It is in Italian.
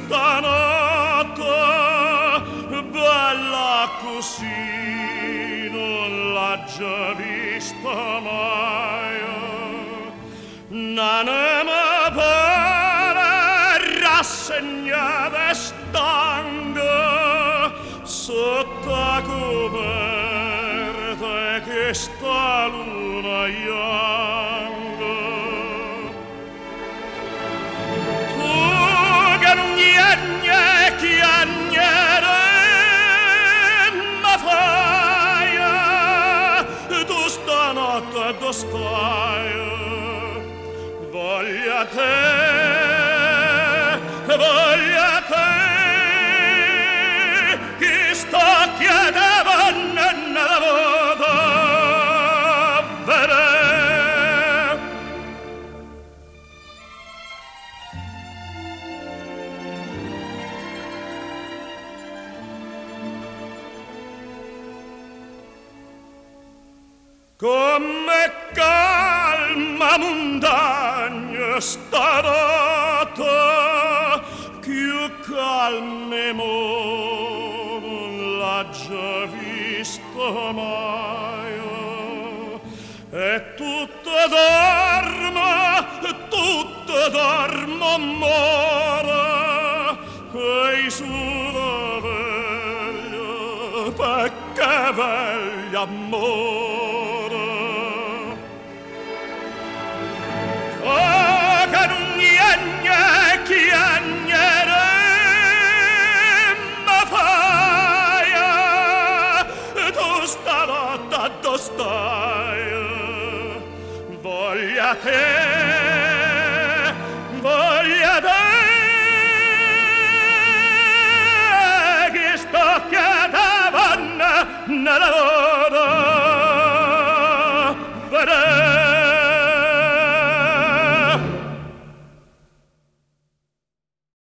stanotte, bella così non l'ha già vista mai. N'anima pare rassegnata e stanca sotto coperta che sta luna ianga. Tu che non niente chiagnere ma fai, tu stanotte dove stai? Voglia te, chi sta chiedendo nella vita vere. Come calma montagna stanotte, più calme mo non l'ha già vista mai. E tutto dormo amore, e i sulla veglia perché veglia amore. Che non niente chiagnere ma fai, tu stanotte dove stai? Voglia te, che sto chiedendo nella